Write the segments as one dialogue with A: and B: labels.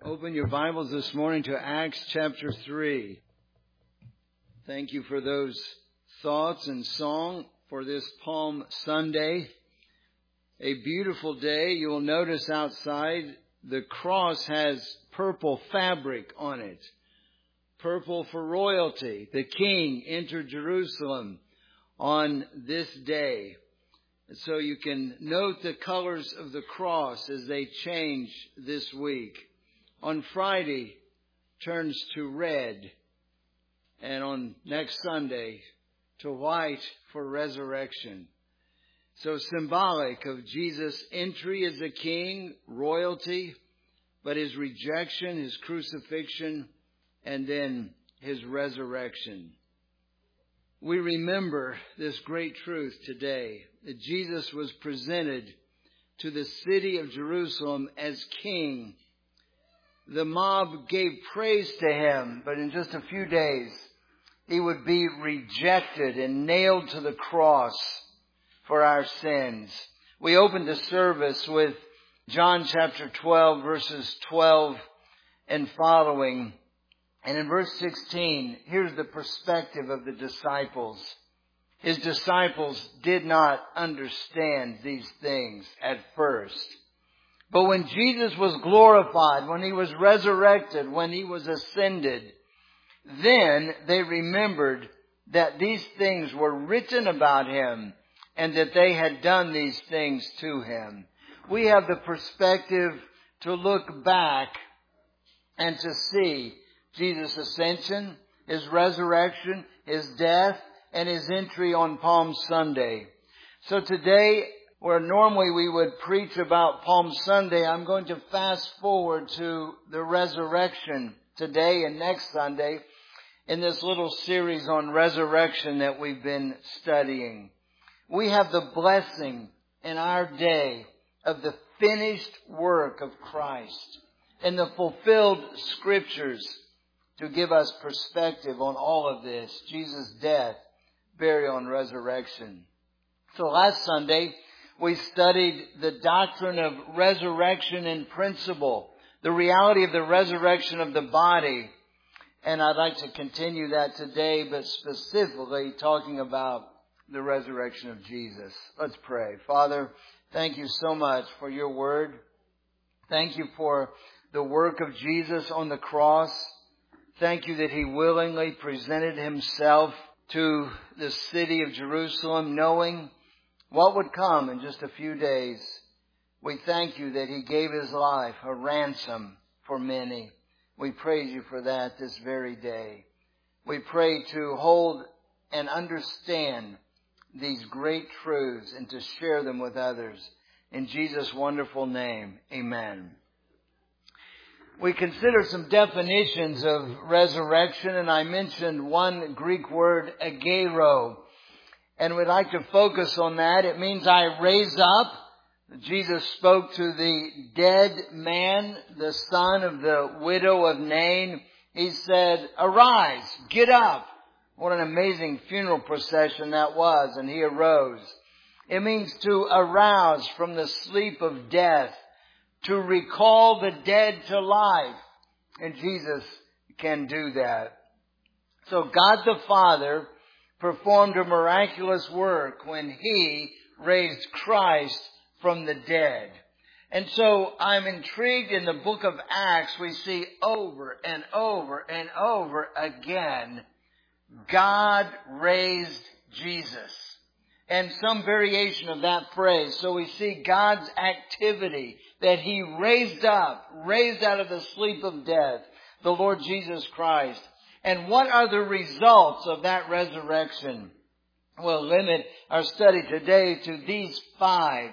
A: Open your Bibles this morning to Acts chapter 3. Thank you for those thoughts and song for this Palm Sunday. A beautiful day. You will notice outside the cross has purple fabric on it. Purple for royalty. The King entered Jerusalem on this day. So you can note the colors of the cross as they change this week. On Friday, turns to red. And on next Sunday, to white for resurrection. So symbolic of Jesus' entry as a king, royalty, but his rejection, his crucifixion, and then his resurrection. We remember this great truth today, that Jesus was presented to the city of Jerusalem as king. The mob gave praise to him, but in just a few days, he would be rejected and nailed to the cross for our sins. We opened the service with John chapter 12, verses 12 and following. And in verse 16, here's the perspective of the disciples. His disciples did not understand these things at first. But when Jesus was glorified, when he was resurrected, when he was ascended, then they remembered that these things were written about him and that they had done these things to him. We have the perspective to look back and to see Jesus' ascension, his resurrection, his death, and his entry on Palm Sunday. So today, where normally we would preach about Palm Sunday, I'm going to fast forward to the resurrection today and next Sunday in this little series on resurrection that we've been studying. We have the blessing in our day of the finished work of Christ and the fulfilled scriptures to give us perspective on all of this, Jesus' death, burial, and resurrection. So last Sunday, we studied the doctrine of resurrection in principle, the reality of the resurrection of the body. And I'd like to continue that today, but specifically talking about the resurrection of Jesus. Let's pray. Father, thank you so much for your word. Thank you for the work of Jesus on the cross. Thank you that he willingly presented himself to the city of Jerusalem, knowing what would come in just a few days. We thank you that he gave his life a ransom for many. We praise you for that this very day. We pray to hold and understand these great truths and to share them with others. In Jesus' wonderful name, amen. We consider some definitions of resurrection, and I mentioned one Greek word, agero. And we'd like to focus on that. It means I raise up. Jesus spoke to the dead man, the son of the widow of Nain. He said, arise, get up. What an amazing funeral procession that was. And he arose. It means to arouse from the sleep of death, to recall the dead to life. And Jesus can do that. So God the Father performed a miraculous work when he raised Christ from the dead. And so I'm intrigued in the book of Acts, we see over and over and over again, God raised Jesus. And some variation of that phrase. So we see God's activity that he raised up, raised out of the sleep of death, the Lord Jesus Christ. And what are the results of that resurrection? We'll limit our study today to these five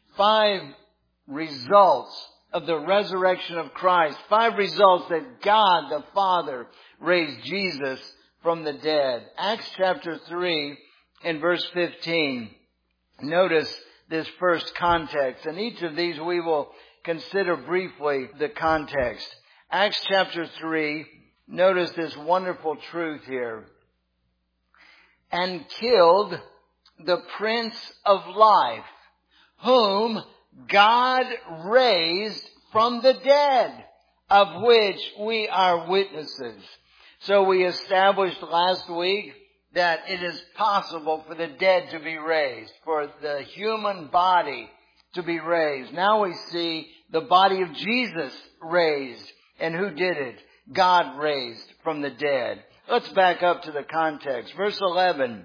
A: results of the resurrection of Christ. 5 results that God the Father raised Jesus from the dead. Acts chapter 3 and verse 15. Notice this first context. And each of these we will consider briefly the context. Acts chapter 3. Notice this wonderful truth here. And killed the Prince of Life, whom God raised from the dead. of which we are witnesses. So we established last week that it is possible for the dead to be raised, for the human body to be raised. Now we see the body of Jesus raised. And who did it? God raised from the dead. Let's back up to the context. Verse 11.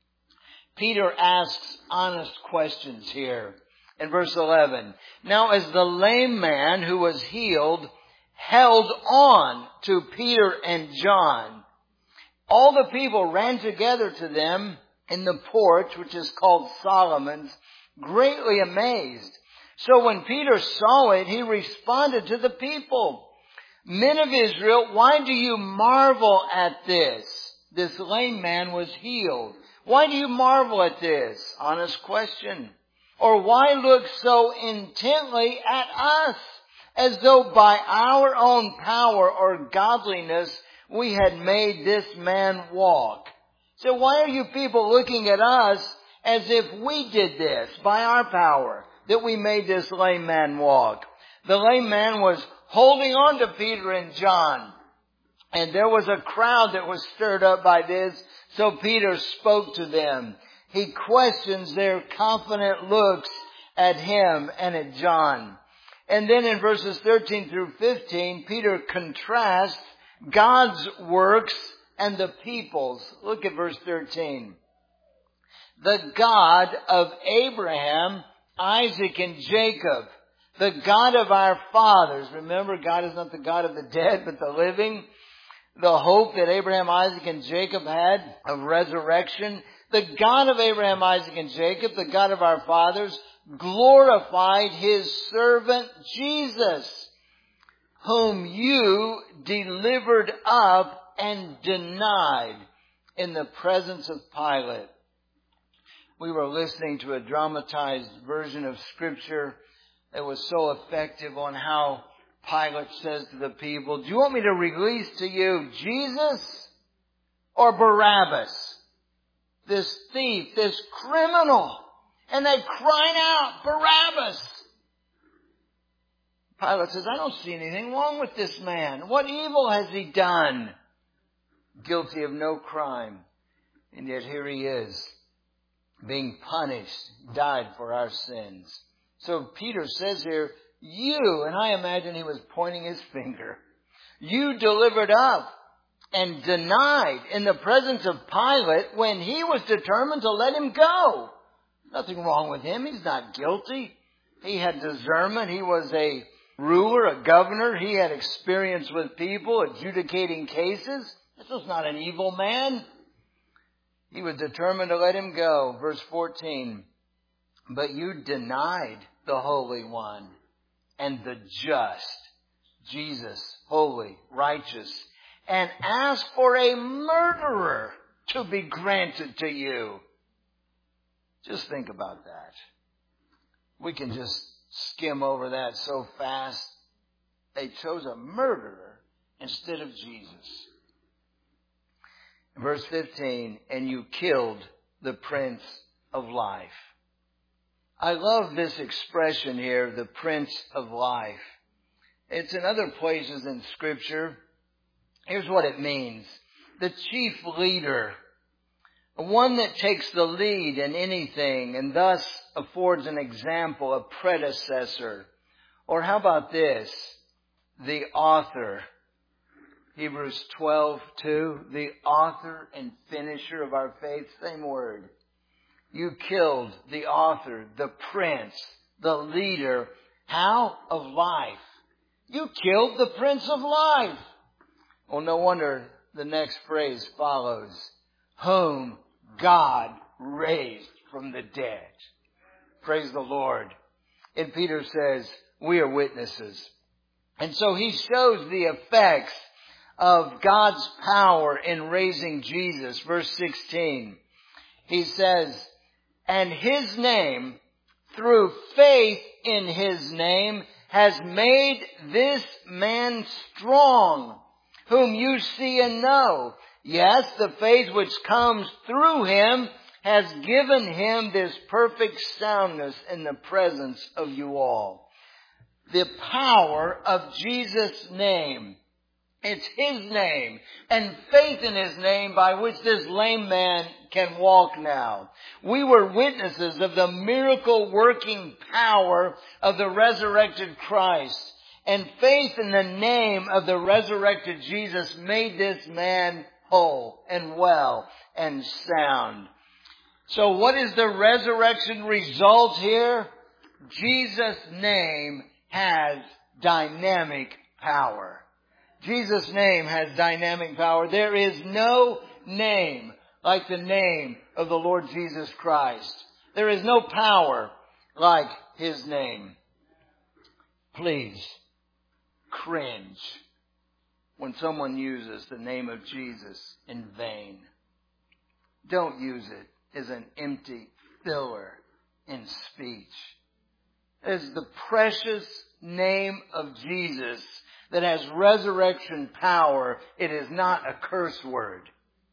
A: Peter asks honest questions here. In verse 11. Now as the lame man who was healed held on to Peter and John, all the people ran together to them in the porch, which is called Solomon's, greatly amazed. So when Peter saw it, he responded to the people, Men of Israel, why do you marvel at this? This lame man was healed. Why do you marvel at this? Honest question. Or why look so intently at us, as though by our own power or godliness we had made this man walk? So why are you people looking at us as if we did this by our power, that we made this lame man walk? The lame man was holding on to Peter and John. And there was a crowd that was stirred up by this, so Peter spoke to them. He questions their confident looks at him and at John. And then in verses 13 through 15, Peter contrasts God's works and the people's. Look at verse 13. The God of Abraham, Isaac, and Jacob, the God of our fathers. Remember, God is not the God of the dead, but the living. The hope that Abraham, Isaac, and Jacob had of resurrection. The God of Abraham, Isaac, and Jacob, the God of our fathers, glorified His servant Jesus, whom you delivered up and denied in the presence of Pilate. We were listening to a dramatized version of Scripture that was so effective on how Pilate says to the people, do you want me to release to you Jesus or Barabbas? This thief, this criminal. And they cried out, Barabbas. Pilate says, I don't see anything wrong with this man. What evil has he done? Guilty of no crime. And yet here he is, being punished, died for our sins. So Peter says here, you, and I imagine he was pointing his finger, you delivered up and denied in the presence of Pilate when he was determined to let him go. Nothing wrong with him. He's not guilty. He had discernment. He was a ruler, a governor. He had experience with people, adjudicating cases. This was not an evil man. He was determined to let him go. Verse 14. But you denied the Holy One and the just, Jesus, holy, righteous, and asked for a murderer to be granted to you. Just think about that. We can just skim over that so fast. They chose a murderer instead of Jesus. Verse 15, and you killed the Prince of Life. I love this expression here, the Prince of Life. It's in other places in Scripture. Here's what it means. The chief leader, one that takes the lead in anything and thus affords an example, a predecessor. Or how about this? The author. Hebrews 12:2, the author and finisher of our faith, same word. You killed the author, the prince, the leader. How? Of life. You killed the Prince of Life. Well, no wonder the next phrase follows. Whom God raised from the dead. Praise the Lord. And Peter says, we are witnesses. And so he shows the effects of God's power in raising Jesus. Verse 16. He says, and His name, through faith in His name, has made this man strong, whom you see and know. Yes, the faith which comes through Him has given Him this perfect soundness in the presence of you all. the power of Jesus' name. It's His name and faith in His name by which this lame man can walk now. We were witnesses of the miracle working power of the resurrected Christ. And faith in the name of the resurrected Jesus made this man whole and well and sound. So what is the resurrection result here? Jesus' name has dynamic power. Jesus' name has dynamic power. There is no name like the name of the Lord Jesus Christ. There is no power like His name. Please cringe when someone uses the name of Jesus in vain. Don't use it as an empty filler in speech. It is the precious name of Jesus that has resurrection power. It is not a curse word.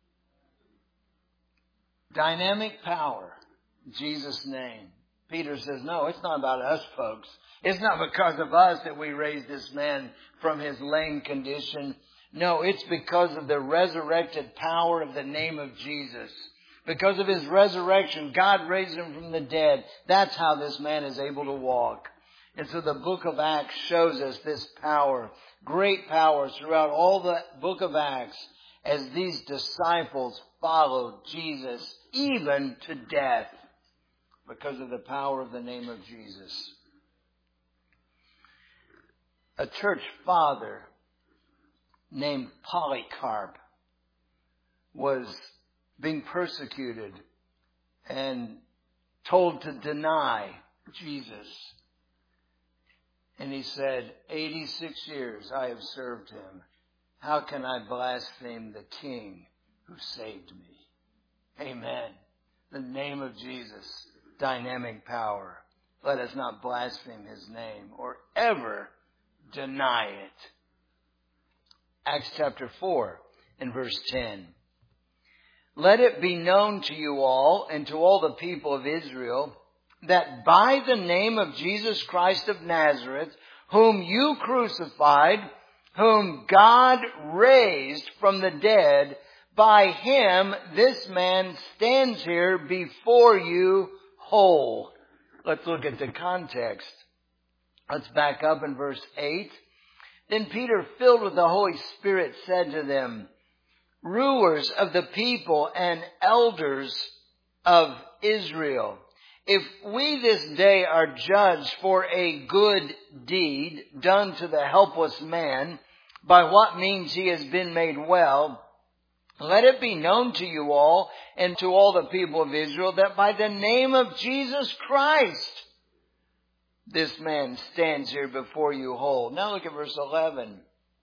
A: Dynamic power. Jesus' name. Peter says, no, it's not about us, folks. It's not because of us that we raised this man from his lame condition. No, it's because of the resurrected power of the name of Jesus. Because of His resurrection, God raised Him from the dead. That's how this man is able to walk. And so the book of Acts shows us this power, great power throughout all the book of Acts as these disciples followed Jesus even to death because of the power of the name of Jesus. A church father named Polycarp was being persecuted and told to deny Jesus. And he said, 86 years I have served Him. How can I blaspheme the King who saved me? Amen. The name of Jesus, dynamic power. Let us not blaspheme His name or ever deny it. Acts chapter 4 and verse 10. Let it be known to you all and to all the people of Israel that by the name of Jesus Christ of Nazareth, whom you crucified, whom God raised from the dead, by Him this man stands here before you whole. Let's look at the context. Let's back up in verse 8. Then Peter, filled with the Holy Spirit, said to them, rulers of the people and elders of Israel, if we this day are judged for a good deed done to the helpless man, by what means he has been made well, let it be known to you all and to all the people of Israel that by the name of Jesus Christ, this man stands here before you whole. Now look at verse 11.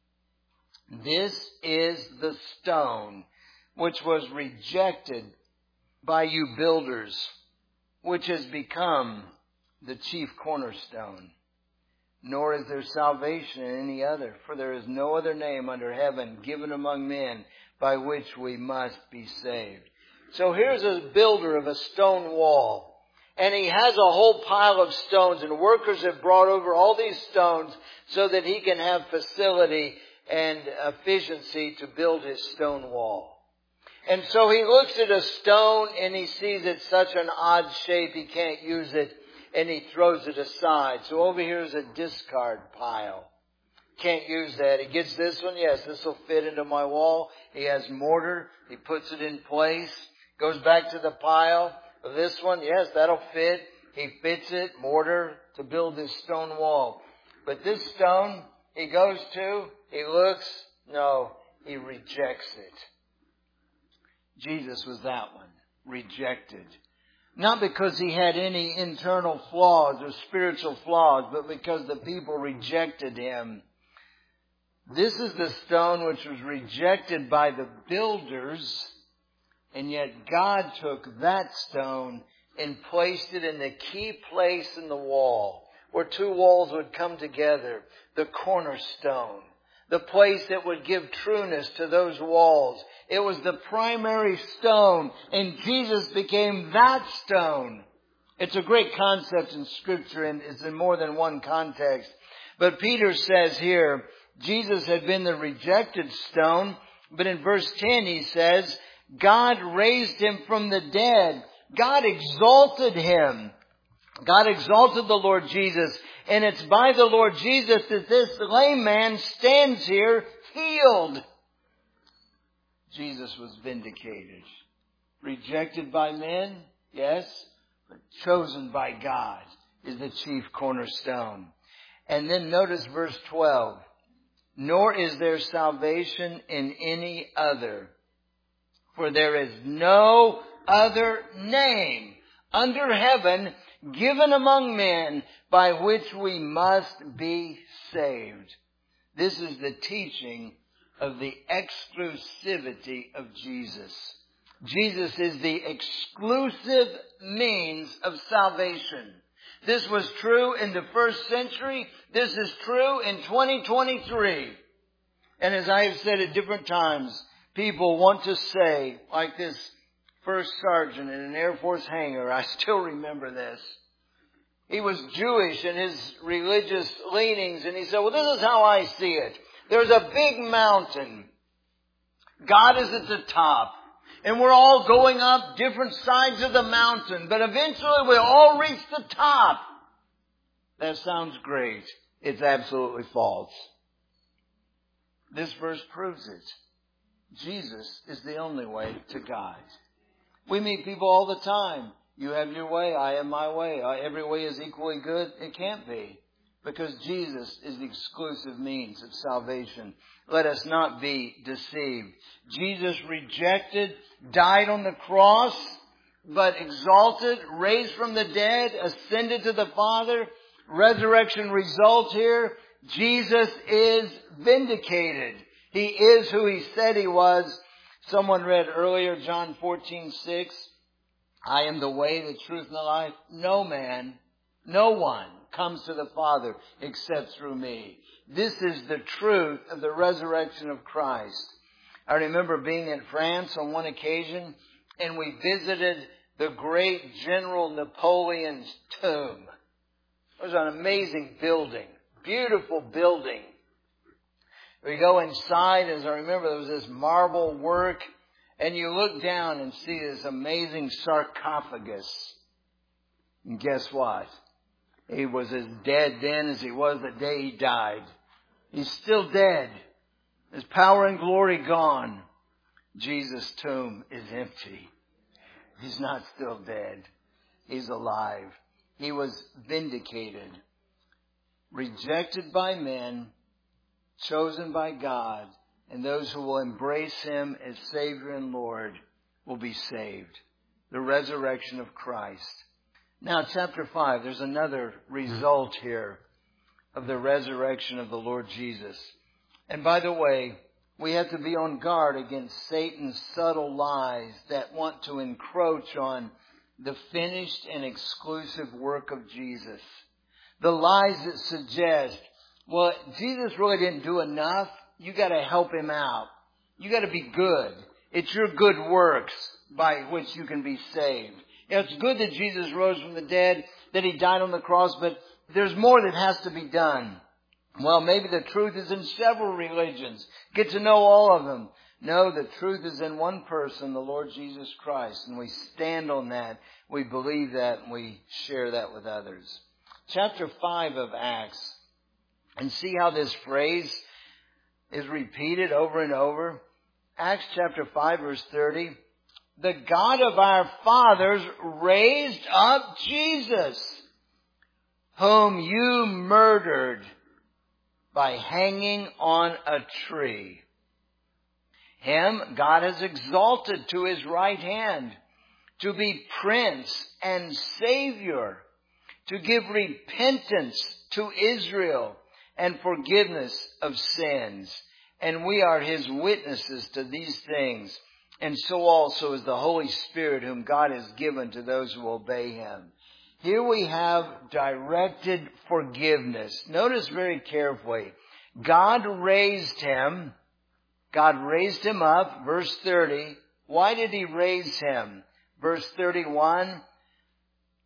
A: This is the stone which was rejected by you builders, which has become the chief cornerstone. Nor is there salvation in any other, for there is no other name under heaven given among men by which we must be saved. So here's a builder of a stone wall. And he has a whole pile of stones, and workers have brought over all these stones so that he can have facility and efficiency to build his stone wall. And so he looks at a stone and he sees it's such an odd shape he can't use it, and he throws it aside. So over here is a discard pile. Can't use that. He gets this one. Yes, this will fit into my wall. He has mortar. He puts it in place. Goes back to the pile. This one, yes, that'll fit. He fits it, mortar, to build this stone wall. But this stone, he goes to, he looks, no, he rejects it. Jesus was that one, rejected. Not because he had any internal flaws or spiritual flaws, but because the people rejected him. This is the stone which was rejected by the builders, and yet God took that stone and placed it in the key place in the wall, where two walls would come together, the cornerstone, the place that would give trueness to those walls. It was the primary stone, and Jesus became that stone. It's a great concept in Scripture, and it's in more than one context. But Peter says here, Jesus had been the rejected stone. But in verse 10 he says, God raised him from the dead. God exalted him. God exalted the Lord Jesus. And it's by the Lord Jesus that this lame man stands here healed. Jesus was vindicated. Rejected by men, yes, but chosen by God is the chief cornerstone. And then notice verse 12. Nor is there salvation in any other, for there is no other name under heaven given among men by which we must be saved. This is the teaching of the exclusivity of Jesus. Jesus is the exclusive means of salvation. This was true in the first century. This is true in 2023. And as I have said at different times, people want to say, like this first sergeant in an Air Force hangar, I still remember this. He was Jewish in his religious leanings, and he said, well, this is how I see it. There's a big mountain. God is at the top. And we're all going up different sides of the mountain. But eventually we'll all reach the top. That sounds great. It's absolutely false. This verse proves it. Jesus is the only way to God. We meet people all the time. You have your way, I have my way. Every way is equally good. It can't be. Because Jesus is the exclusive means of salvation. Let us not be deceived. Jesus rejected, died on the cross, but exalted, raised from the dead, ascended to the Father. Resurrection result here. Jesus is vindicated. He is who He said He was. Someone read earlier, John 14:6. I am the way, the truth, and the life. No man, no one comes to the Father except through me. This is the truth of the resurrection of Christ. I remember being in France on one occasion, and we visited the great General Napoleon's tomb. It was an amazing building, beautiful building. We go inside, as I remember, there was this marble work, and you look down and see this amazing sarcophagus. And guess what? He was as dead then as he was the day he died. He's still dead. His power and glory gone. Jesus' tomb is empty. He's not still dead. He's alive. He was vindicated. Rejected by men, chosen by God, and those who will embrace Him as Savior and Lord will be saved. The resurrection of Christ. Now, chapter 5, there's another result here of the resurrection of the Lord Jesus. And by the way, we have to be on guard against Satan's subtle lies that want to encroach on the finished and exclusive work of Jesus. The lies that suggest, well, Jesus really didn't do enough. You got to help Him out. You got to be good. It's your good works by which you can be saved. It's good that Jesus rose from the dead, that He died on the cross, but there's more that has to be done. Well, maybe the truth is in several religions. Get to know all of them. No, the truth is in one person, the Lord Jesus Christ. And we stand on that. We believe that, and we share that with others. Chapter 5 of Acts. And see how this phrase is repeated over and over. Acts chapter 5 verse 30. The God of our fathers raised up Jesus, whom you murdered by hanging on a tree. Him God has exalted to His right hand to be Prince and Savior, to give repentance to Israel and forgiveness of sins. And we are His witnesses to these things. And so also is the Holy Spirit whom God has given to those who obey Him. Here we have directed forgiveness. Notice very carefully. God raised Him. God raised Him up. Verse 30. Why did He raise Him? Verse 31.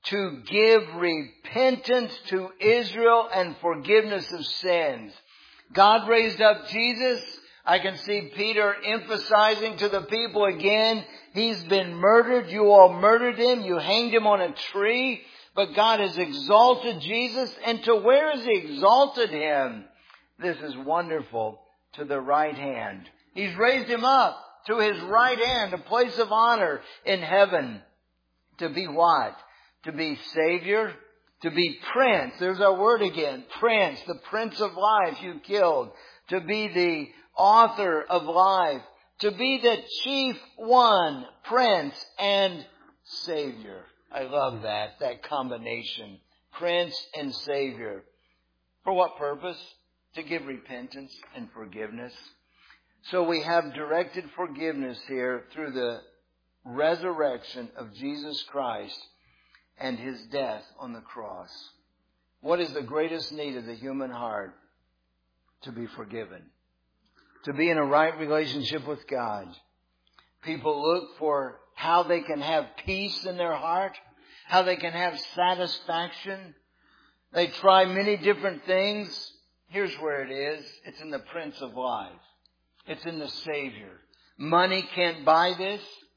A: to give repentance to Israel and forgiveness of sins. God raised up Jesus. I can see Peter emphasizing to the people again, He's been murdered. You all murdered Him. You hanged Him on a tree. But God has exalted Jesus. And to where has He exalted Him? This is wonderful. To the right hand. He's raised Him up to His right hand, a place of honor in heaven. To be what? To be Savior. To be Prince. There's our word again. Prince. The Prince of life you killed. To be the author of life. To be the chief one. Prince and Savior. I love that combination. Prince and Savior. For what purpose? To give repentance and forgiveness. So we have directed forgiveness here through the resurrection of Jesus Christ and His death on the cross. What is the greatest need of the human heart? To be forgiven. To be in a right relationship with God. People look for how they can have peace in their heart, how they can have satisfaction. They try many different things. Here's where it is. It's in the Prince of Life. It's in the Savior. Money can't buy this.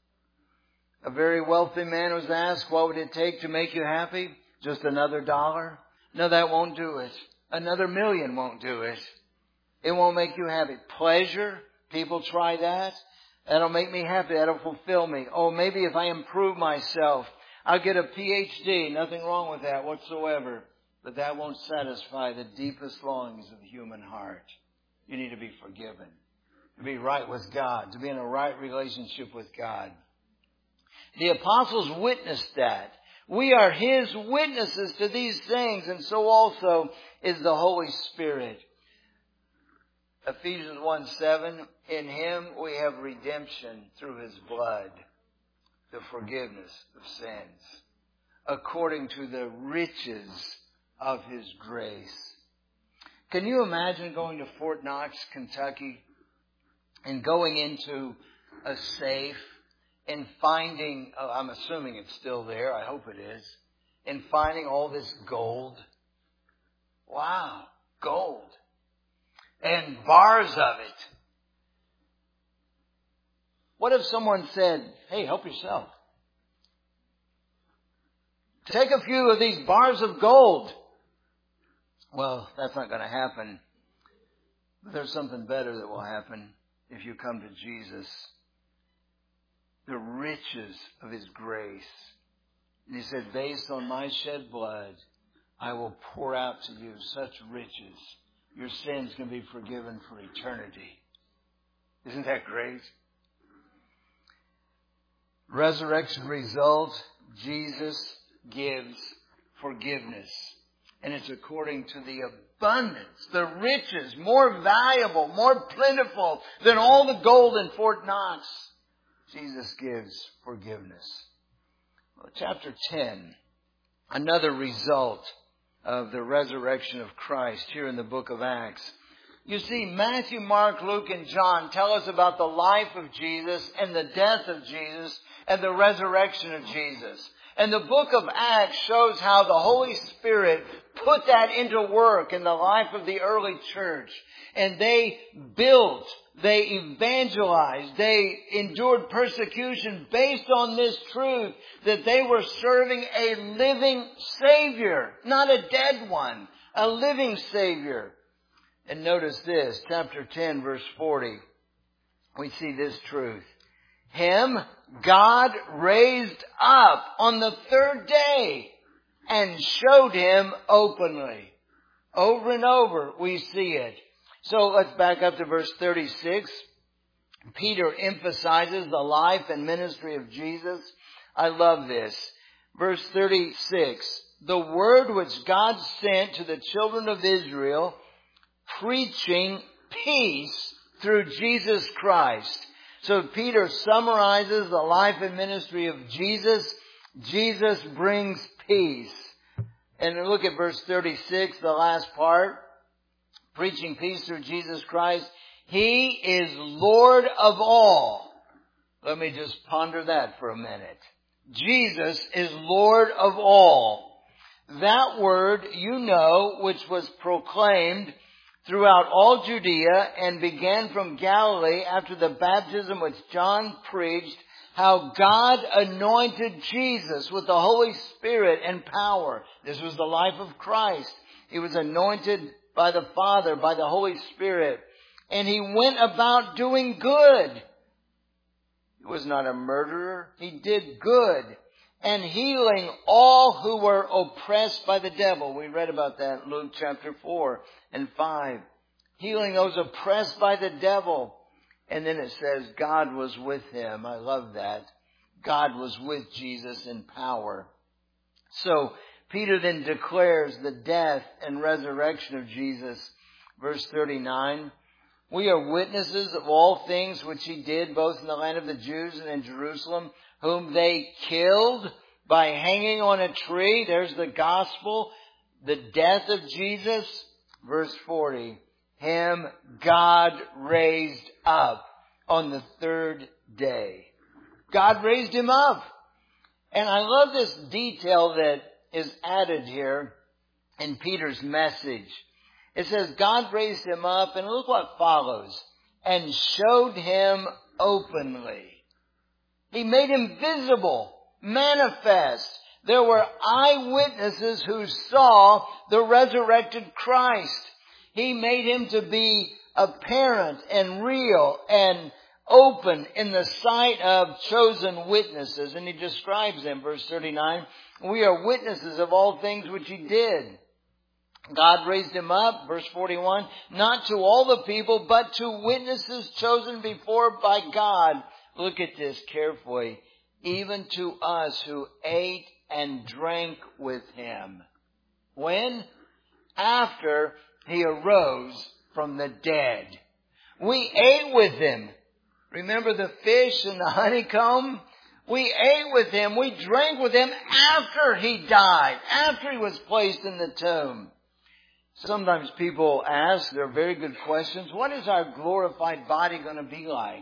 A: A very wealthy man was asked, what would it take to make you happy? Just another $1? No, that won't do it. Another $1,000,000 won't do it. It won't make you happy. Pleasure, people try that. That'll make me happy. That'll fulfill me. Oh, maybe if I improve myself, I'll get a PhD. Nothing wrong with that whatsoever. But that won't satisfy the deepest longings of the human heart. You need to be forgiven. To be right with God. To be in a right relationship with God. The apostles witnessed that. We are His witnesses to these things. And so also is the Holy Spirit. Ephesians 1:7, in Him we have redemption through His blood, the forgiveness of sins, according to the riches of His grace. Can you imagine going to Fort Knox, Kentucky, and going into a safe and finding, I'm assuming it's still there, I hope it is, and finding all this gold? Wow, gold. And bars of it. What if someone said, hey, help yourself. Take a few of these bars of gold. Well, that's not going to happen. But there's something better that will happen if you come to Jesus. The riches of His grace. And He said, based on my shed blood, I will pour out to you such riches. Your sins can be forgiven for eternity. Isn't that great? Resurrection result, Jesus gives forgiveness. And it's according to the abundance, the riches, more valuable, more plentiful than all the gold in Fort Knox. Jesus gives forgiveness. Well, chapter 10, another result of the resurrection of Christ here in the book of Acts. You see, Matthew, Mark, Luke, and John tell us about the life of Jesus and the death of Jesus and the resurrection of Jesus. And the book of Acts shows how the Holy Spirit put that into work in the life of the early church. And they built, they evangelized, they endured persecution based on this truth that they were serving a living Savior, not a dead one, a living Savior. And notice this, chapter 10, verse 40. We see this truth. Him God raised up on the third day and showed Him openly. Over and over we see it. So let's back up to verse 36. Peter emphasizes the life and ministry of Jesus. I love this. Verse 36. The word which God sent to the children of Israel, preaching peace through Jesus Christ. So Peter summarizes the life and ministry of Jesus. Jesus brings peace. And look at verse 36, the last part. Preaching peace through Jesus Christ. He is Lord of all. Let me just ponder that for a minute. Jesus is Lord of all. That word, you know, which was proclaimed throughout all Judea and began from Galilee after the baptism which John preached, how God anointed Jesus with the Holy Spirit and power. This was the life of Christ. He was anointed by the Father, by the Holy Spirit. And he went about doing good. He was not a murderer. He did good. And healing all who were oppressed by the devil. We read about that in Luke chapter 4 and 5. Healing those oppressed by the devil. And then it says God was with him. I love that. God was with Jesus in power. So Peter then declares the death and resurrection of Jesus. Verse 39. We are witnesses of all things which he did, both in the land of the Jews and in Jerusalem, whom they killed by hanging on a tree. There's the gospel, the death of Jesus. Verse 40, him God raised up on the third day. God raised him up. And I love this detail that is added here in Peter's message. It says God raised him up, and look what follows, and showed him openly. He made him visible, manifest. There were eyewitnesses who saw the resurrected Christ. He made him to be apparent and real and open in the sight of chosen witnesses. And he describes them, verse 39, we are witnesses of all things which he did. God raised him up, verse 41, not to all the people, but to witnesses chosen before by God. Look at this carefully. Even to us who ate and drank with him. When? After he arose from the dead. We ate with him. Remember the fish and the honeycomb? We ate with him. We drank with him after he died, after he was placed in the tomb. Sometimes people ask, they're very good questions, what is our glorified body going to be like?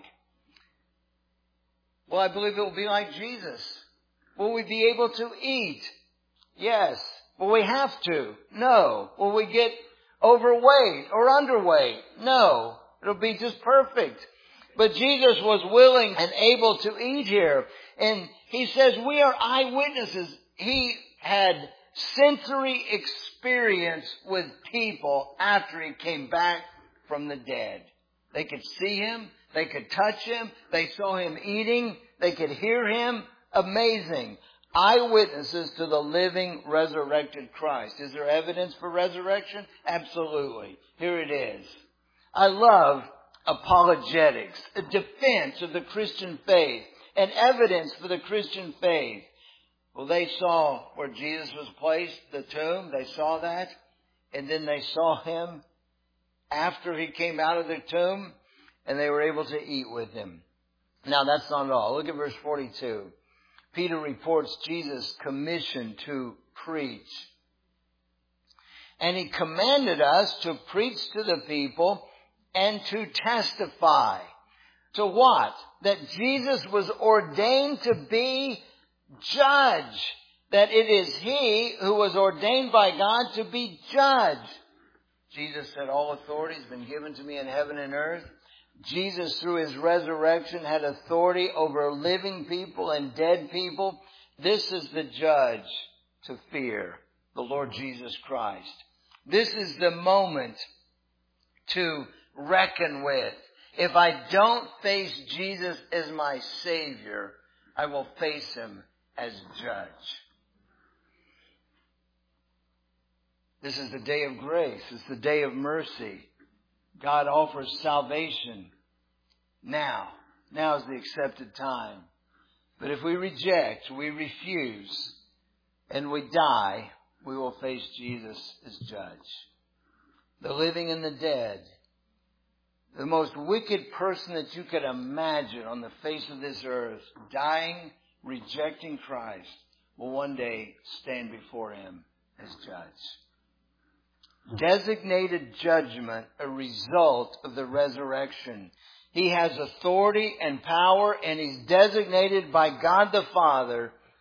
A: Well, I believe it will be like Jesus. Will we be able to eat? Yes. Will we have to? No. Will we get overweight or underweight? No. It'll be just perfect. But Jesus was willing and able to eat here. And he says we are eyewitnesses. He had sensory experience with people after he came back from the dead. They could see him. They could touch him. They saw him eating. They could hear him. Amazing. Eyewitnesses to the living, resurrected Christ. Is there evidence for resurrection? Absolutely. Here it is. I love apologetics, a defense of the Christian faith, and evidence for the Christian faith. Well, they saw where Jesus was placed, the tomb. They saw that. And then they saw him after he came out of the tomb, and they were able to eat with him. Now, that's not all. Look at verse 42. Peter reports Jesus' commission to preach. And he commanded us to preach to the people and to testify. To what? That Jesus was ordained to be judge. That it is he who was ordained by God to be judge. Jesus said, all authority has been given to me in heaven and earth. Jesus, through his resurrection, had authority over living people and dead people. This is the judge to fear, the Lord Jesus Christ. This is the moment to reckon with. If I don't face Jesus as my Savior, I will face him as judge. This is the day of grace. It's the day of mercy. God offers salvation now. Now is the accepted time. But if we reject, we refuse, and we die, we will face Jesus as judge. The living and the dead. The most wicked person that you could imagine on the face of this earth, dying, rejecting Christ, will one day stand before him as judge. Designated judgment, a result of the resurrection. He has authority and power, and he's designated by God the Father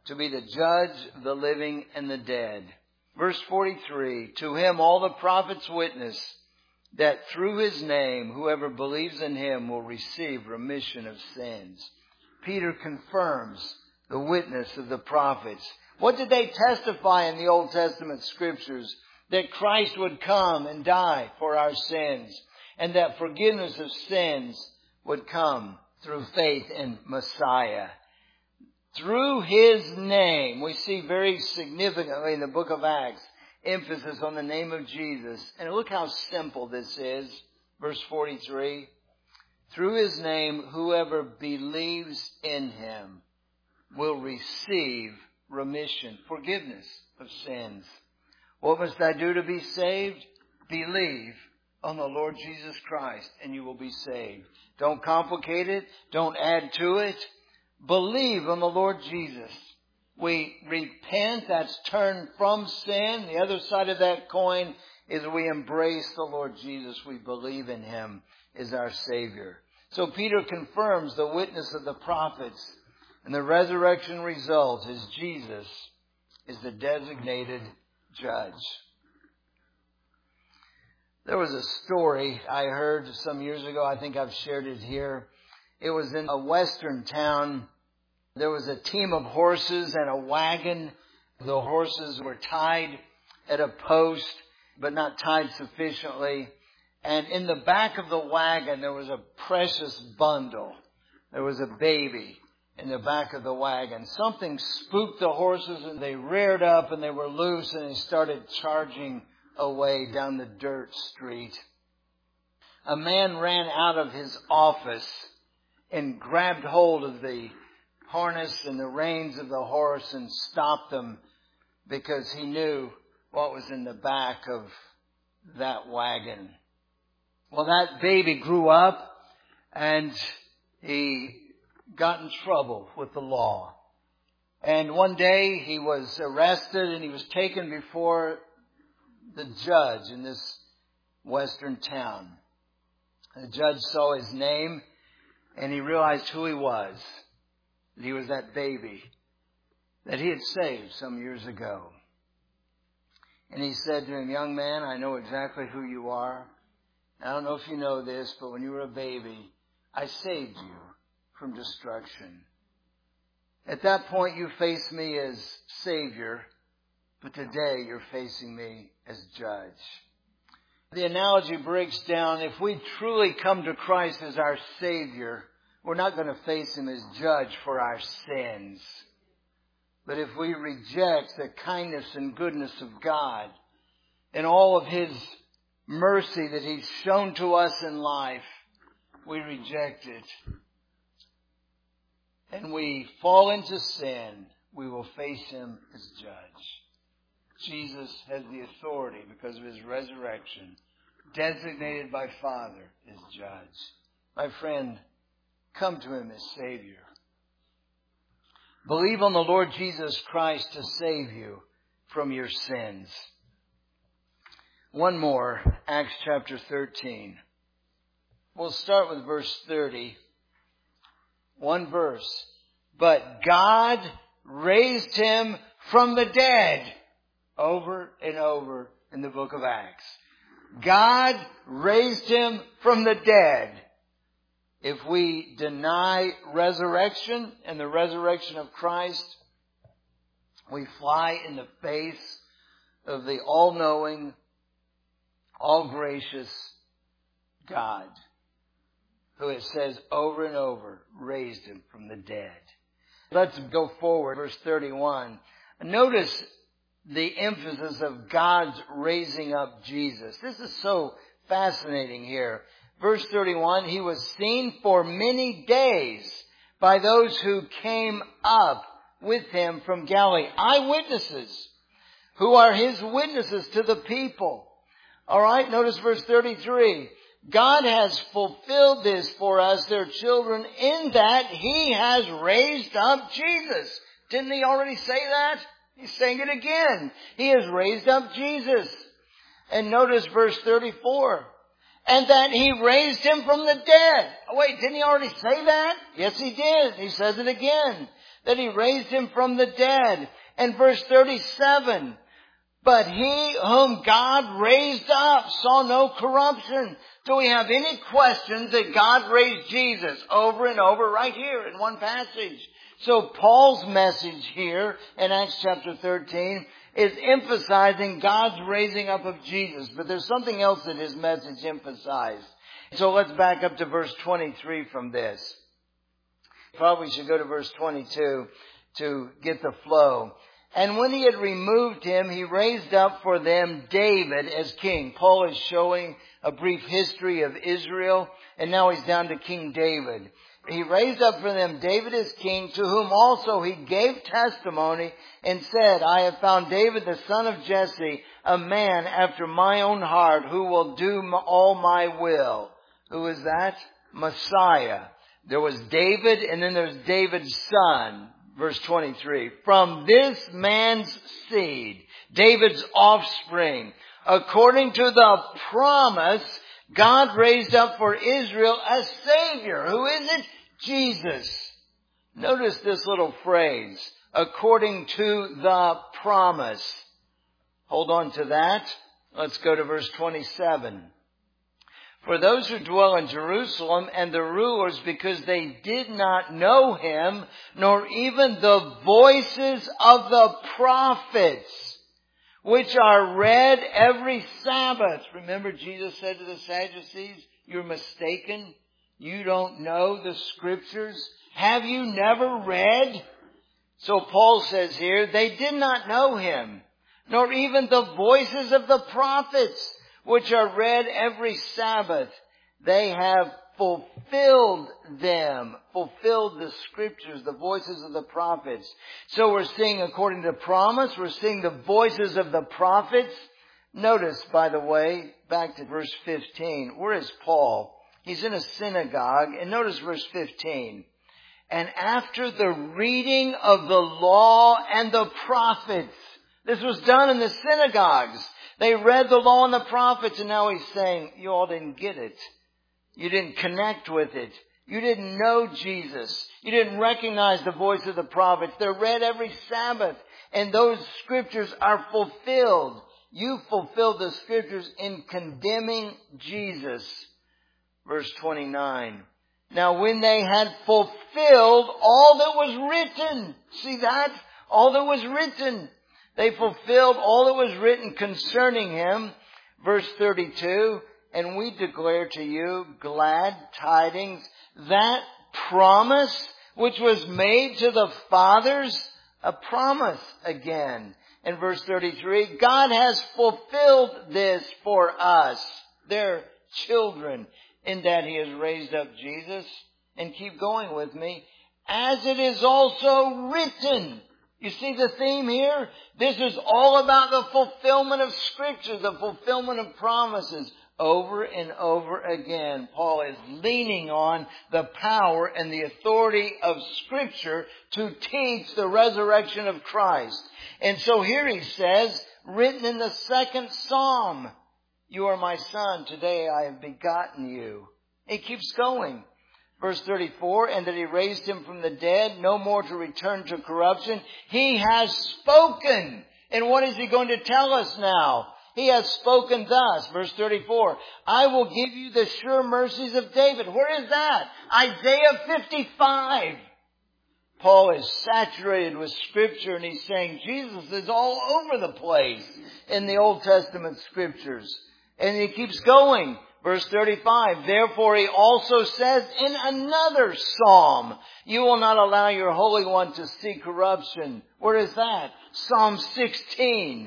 A: to be the judge of the living and the dead. Verse 43, to him all the prophets witness that through his name, whoever believes in him will receive remission of sins. Peter confirms the witness of the prophets. What did they testify in the Old Testament scriptures? That Christ would come and die for our sins, and that forgiveness of sins would come through faith in Messiah. Through his name, we see very significantly in the book of Acts, emphasis on the name of Jesus. And look how simple this is. Verse 43, through his name, whoever believes in him will receive remission, forgiveness of sins. What must I do to be saved? Believe on the Lord Jesus Christ and you will be saved. Don't complicate it. Don't add to it. Believe on the Lord Jesus. We repent. That's turn from sin. The other side of that coin is we embrace the Lord Jesus. We believe in him as our Savior. So Peter confirms the witness of the prophets. And the resurrection result is Jesus is the designated judge. There was a story I heard some years ago. I think I've shared it here. It was in a western town. There was a team of horses and a wagon. The horses were tied at a post, but not tied sufficiently. And in the back of the wagon, there was a precious bundle. There was a baby in the back of the wagon. Something spooked the horses and they reared up and they were loose and they started charging away down the dirt street. A man ran out of his office and grabbed hold of the harness and the reins of the horse and stopped them because he knew what was in the back of that wagon. Well, that baby grew up and he got in trouble with the law. And one day he was arrested and he was taken before the judge in this western town. The judge saw his name and he realized who he was. That he was that baby that he had saved some years ago. And he said to him, young man, I know exactly who you are. I don't know if you know this, but when you were a baby, I saved you from destruction. At that point, you faced me as Savior, but today you're facing me as Judge. The analogy breaks down. If we truly come to Christ as our Savior, we're not going to face him as Judge for our sins. But if we reject the kindness and goodness of God and all of his mercy that he's shown to us in life, we reject it. And we fall into sin, we will face him as Judge. Jesus has the authority because of his resurrection, designated by Father as Judge. My friend, come to him as Savior. Believe on the Lord Jesus Christ to save you from your sins. One more, Acts chapter 13. We'll start with verse 30. One verse. But God raised him from the dead. Over and over in the book of Acts. God raised him from the dead. If we deny resurrection and the resurrection of Christ, we fly in the face of the all-knowing, all-gracious God, who it says over and over, raised him from the dead. Let's go forward, verse 31. Notice the emphasis of God's raising up Jesus. This is so fascinating here. Verse 31, he was seen for many days by those who came up with him from Galilee. Eyewitnesses who are his witnesses to the people. All right, notice verse 33. God has fulfilled this for us, their children, in that he has raised up Jesus. Didn't he already say that? He's saying it again. He has raised up Jesus. And notice verse 34. And that he raised him from the dead. Oh, wait, didn't he already say that? Yes, he did. He says it again. that he raised him from the dead. And verse 37, but he whom God raised up saw no corruption. Do we have any questions that God raised Jesus over and over right here in one passage? So Paul's message here in Acts chapter 13 is emphasizing God's raising up of Jesus. But there's something else that his message emphasized. So let's back up to verse 23 from this. Probably should go to verse 22 to get the flow. And when he had removed him, he raised up for them David as king. Paul is showing a brief history of Israel, and now he's down to King David. He raised up for them David as king, to whom also he gave testimony and said, I have found David the son of Jesse, a man after my own heart, who will do all my will. Who is that? Messiah. There was David, and then there's David's son. Verse 23. From this man's seed, David's offspring, according to the promise, God raised up for Israel a Savior. Who is it? Jesus. Notice this little phrase, according to the promise. Hold on to that. Let's go to verse 27. For those who dwell in Jerusalem and the rulers, because they did not know him, nor even the voices of the prophets, which are read every Sabbath. Remember, Jesus said to the Sadducees, you're mistaken. You don't know the scriptures. Have you never read? So Paul says here, they did not know him, nor even the voices of the prophets, which are read every Sabbath. They have fulfilled the scriptures, the voices of the prophets. So we're seeing, according to promise, we're seeing the voices of the prophets. Notice, by the way, back to verse 15. Where is Paul? He's in a synagogue, and notice verse 15. And after the reading of the law and the prophets, this was done in the synagogues. They read the law and the prophets, and now he's saying, you all didn't get it. You didn't connect with it. You didn't know Jesus. You didn't recognize the voice of the prophets. They're read every Sabbath, and those scriptures are fulfilled. You fulfilled the scriptures in condemning Jesus. Verse 29. Now when they had fulfilled all that was written, see that? All that was written. They fulfilled all that was written concerning him. Verse 32, and we declare to you glad tidings, that promise which was made to the fathers, a promise again. And verse 33, God has fulfilled this for us, their children, in that he has raised up Jesus. And keep going with me. As it is also written. You see the theme here? This is all about the fulfillment of Scripture, the fulfillment of promises. Over and over again, Paul is leaning on the power and the authority of Scripture to teach the resurrection of Christ. And so here he says, written in the second Psalm, you are my son, today I have begotten you. He keeps going. Verse 34, and that he raised him from the dead, no more to return to corruption. He has spoken. And what is he going to tell us now? He has spoken thus. Verse 34, I will give you the sure mercies of David. Where is that? Isaiah 55. Paul is saturated with Scripture, and he's saying Jesus is all over the place in the Old Testament Scriptures. And he keeps going. Verse 35, therefore he also says in another psalm, you will not allow your Holy One to see corruption. Where is that? Psalm 16.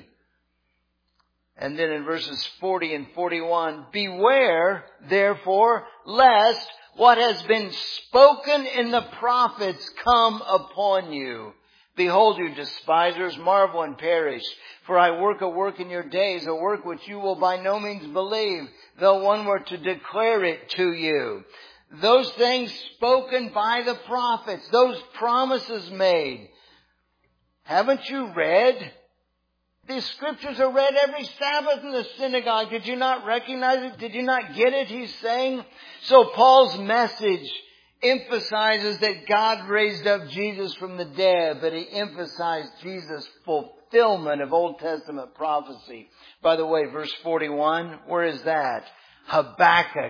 A: And then in verses 40 and 41, beware, therefore, lest what has been spoken in the prophets come upon you. Behold, you despisers, marvel and perish. For I work a work in your days, a work which you will by no means believe, though one were to declare it to you. Those things spoken by the prophets, those promises made. Haven't you read? These scriptures are read every Sabbath in the synagogue. Did you not recognize it? Did you not get it? He's saying. So Paul's message emphasizes that God raised up Jesus from the dead, but he emphasized Jesus' fulfillment of Old Testament prophecy. By the way, verse 41, where is that? Habakkuk.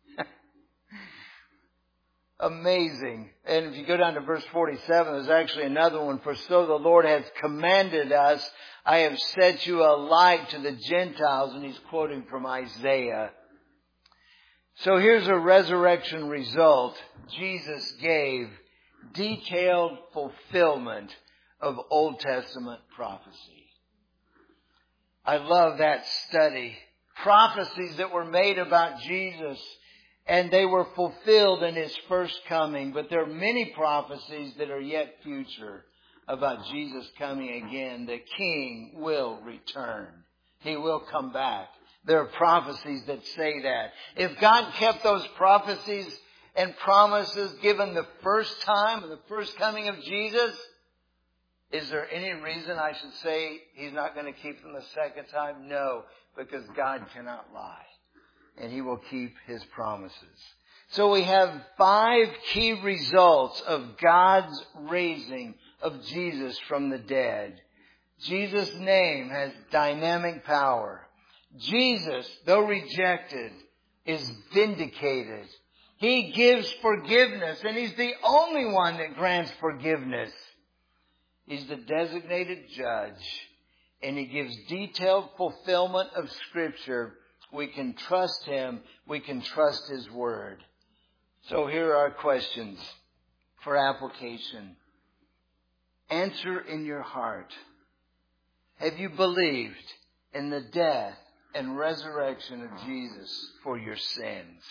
A: Amazing. And if you go down to verse 47, there's actually another one. For so the Lord has commanded us, I have set you a light to the Gentiles. And he's quoting from Isaiah. So here's a resurrection result. Jesus gave detailed fulfillment of Old Testament prophecy. I love that study. Prophecies that were made about Jesus, and they were fulfilled in his first coming. But there are many prophecies that are yet future about Jesus coming again. The King will return. He will come back. There are prophecies that say that. If God kept those prophecies and promises given the first time, the first coming of Jesus, is there any reason I should say he's not going to keep them the second time? No, because God cannot lie. And he will keep his promises. So we have 5 key results of God's raising of Jesus from the dead. Jesus' name has dynamic power. Jesus, though rejected, is vindicated. He gives forgiveness, and he's the only one that grants forgiveness. He's the designated judge, and he gives detailed fulfillment of Scripture. We can trust him. We can trust his word. So here are our questions for application. Answer in your heart. Have you believed in the death and resurrection of Jesus for your sins?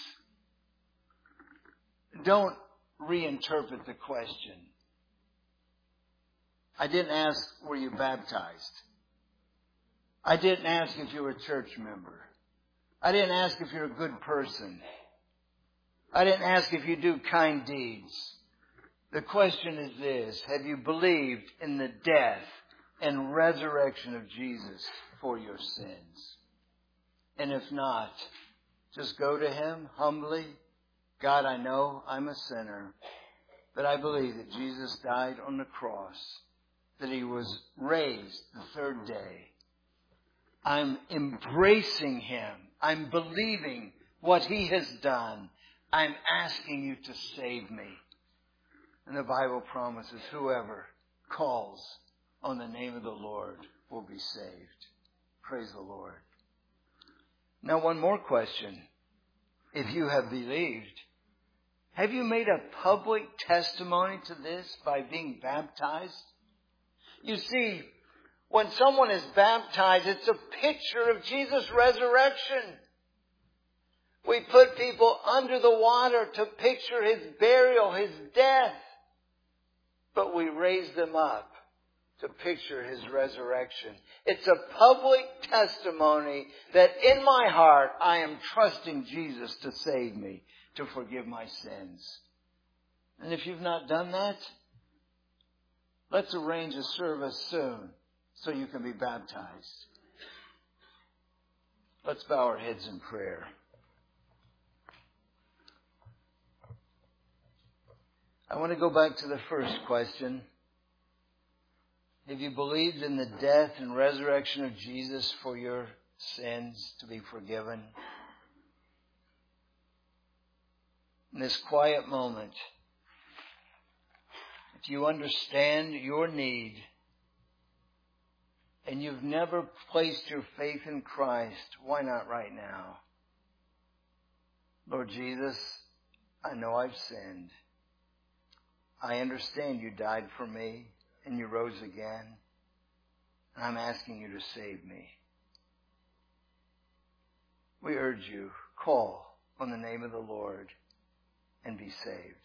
A: Don't reinterpret the question. I didn't ask, were you baptized? I didn't ask if you were a church member. I didn't ask if you're a good person. I didn't ask if you do kind deeds. The question is this: have you believed in the death and resurrection of Jesus for your sins? And if not, just go to him humbly. God, I know I'm a sinner, but I believe that Jesus died on the cross, that he was raised the third day. I'm embracing him. I'm believing what he has done. I'm asking you to save me. And the Bible promises whoever calls on the name of the Lord will be saved. Praise the Lord. Now, one more question. If you have believed, have you made a public testimony to this by being baptized? You see, when someone is baptized, it's a picture of Jesus' resurrection. We put people under the water to picture his burial, his death. But we raise them up to picture his resurrection. It's a public testimony that in my heart I am trusting Jesus to save me, to forgive my sins. And if you've not done that, let's arrange a service soon so you can be baptized. Let's bow our heads in prayer. I want to go back to the first question. Have you believed in the death and resurrection of Jesus for your sins to be forgiven? In this quiet moment, if you understand your need and you've never placed your faith in Christ, why not right now? Lord Jesus, I know I've sinned. I understand you died for me and you rose again. And I'm asking you to save me. We urge you, call on the name of the Lord and be saved.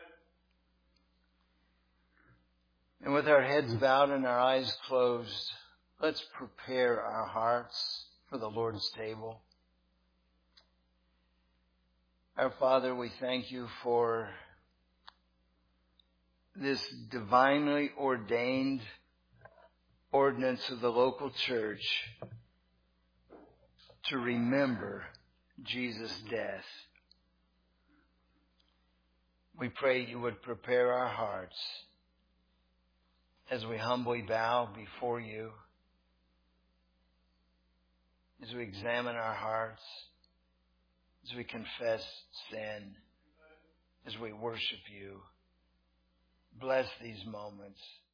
A: And with our heads bowed and our eyes closed, let's prepare our hearts for the Lord's table. Our Father, we thank you for this divinely ordained ordinance of the local church to remember Jesus' death. We pray you would prepare our hearts as we humbly bow before you, as we examine our hearts, as we confess sin, as we worship you. Bless these moments.